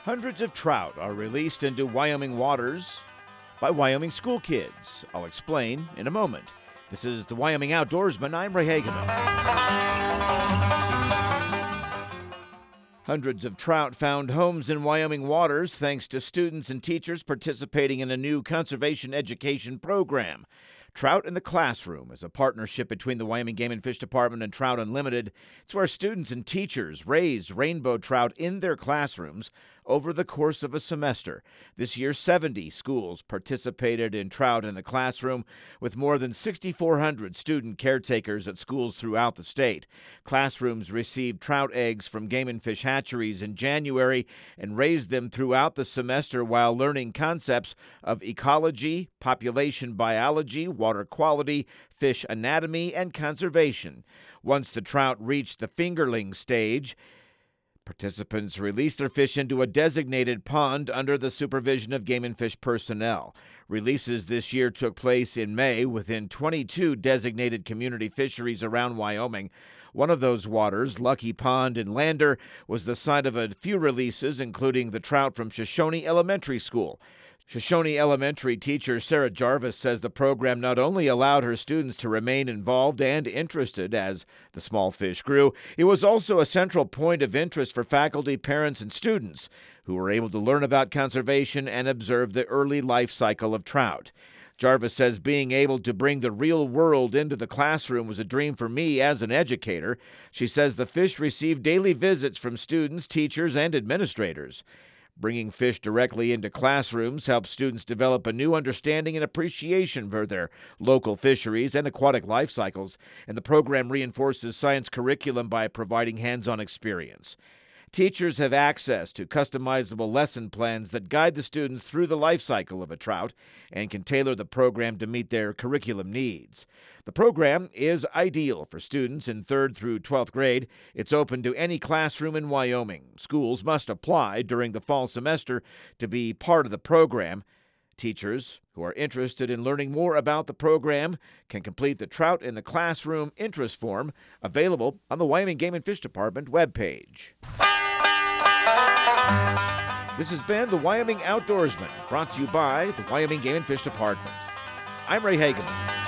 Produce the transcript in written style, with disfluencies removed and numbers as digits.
Hundreds of trout are released into Wyoming waters by Wyoming school kids. I'll explain in a moment. This is the Wyoming Outdoorsman. I'm Ray Hageman. Hundreds of trout found homes in Wyoming waters thanks to students and teachers participating in a new conservation education program. Trout in the Classroom is a partnership between the Wyoming Game and Fish Department and Trout Unlimited. It's where students and teachers raise rainbow trout in their classrooms over the course of a semester. This year, 70 schools participated in Trout in the Classroom, with more than 6,400 student caretakers at schools throughout the state. Classrooms received trout eggs from Game and Fish hatcheries in January and raised them throughout the semester while learning concepts of ecology, population biology, water quality, fish anatomy, and conservation. Once the trout reached the fingerling stage, participants released their fish into a designated pond under the supervision of Game and Fish personnel. Releases this year took place in May within 22 designated community fisheries around Wyoming. One of those waters, Lucky Pond in Lander, was the site of a few releases, including the trout from Shoshone Elementary School. Shoshone Elementary teacher Sarah Jarvis says the program not only allowed her students to remain involved and interested as the small fish grew, it was also a central point of interest for faculty, parents, and students who were able to learn about conservation and observe the early life cycle of trout. Jarvis says being able to bring the real world into the classroom was a dream for me as an educator. She says the fish receive daily visits from students, teachers, and administrators. Bringing fish directly into classrooms helps students develop a new understanding and appreciation for their local fisheries and aquatic life cycles, and the program reinforces science curriculum by providing hands-on experience. Teachers have access to customizable lesson plans that guide the students through the life cycle of a trout and can tailor the program to meet their curriculum needs. The program is ideal for students in 3rd through 12th grade. It's open to any classroom in Wyoming. Schools must apply during the fall semester to be part of the program. Teachers who are interested in learning more about the program can complete the Trout in the Classroom interest form available on the Wyoming Game and Fish Department webpage. This has been the Wyoming Outdoorsman, brought to you by the Wyoming Game and Fish Department. I'm Ray Hageman.